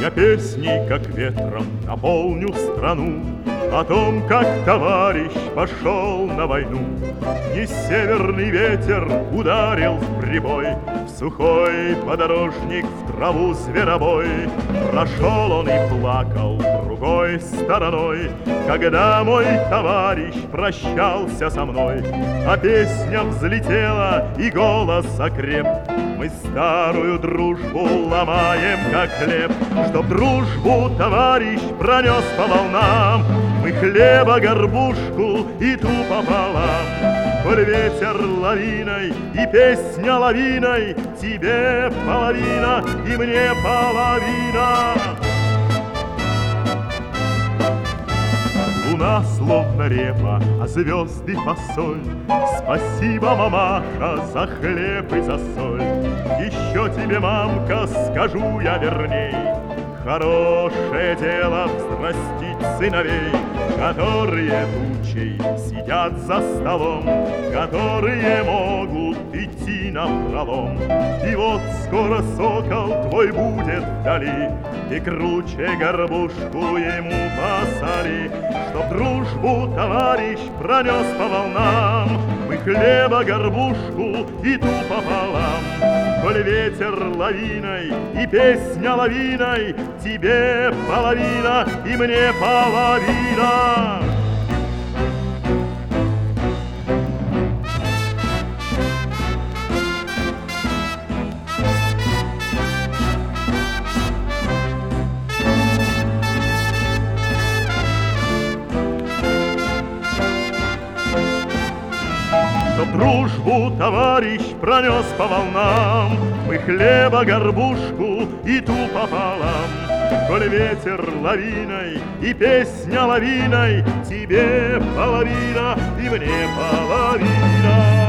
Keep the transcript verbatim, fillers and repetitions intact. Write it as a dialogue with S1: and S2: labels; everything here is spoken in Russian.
S1: Я песней, как ветром, наполню страну о том, как товарищ пошел на войну. И северный ветер ударил в прибой, в сухой подорожник, в траву зверобой. Прошел он и плакал другой стороной, когда мой товарищ прощался со мной. А песня взлетела и голос окреп: мы старую дружбу ломаем, как хлеб. Чтоб дружбу товарищ пронес по волнам, мы хлеба горбушку и ту пополам. Коль ветер лавиной и песня лавиной, тебе половина и мне половина. Луна словно репа, а звезды фасоль. Спасибо, мамаша, за хлеб и за соль. Еще тебе, мамка, скажу я верней: хорошее дело взрастить сыновей, которые тучей сидят за столом, которые могут идти напролом. И вот скоро сокол твой будет вдали, и круче горбушку ему посоли. Чтоб дружбу товарищ пронес по волнам, мы хлеба горбушку и ту пополам. Коль ветер лавиной и песня лавиной, тебе половина и мне половина. Чтоб дружбу товарищ пронес по волнам, мы хлеба горбушку и ту пополам. Коль ветер лавиной и песня лавиной, тебе половина и мне половина.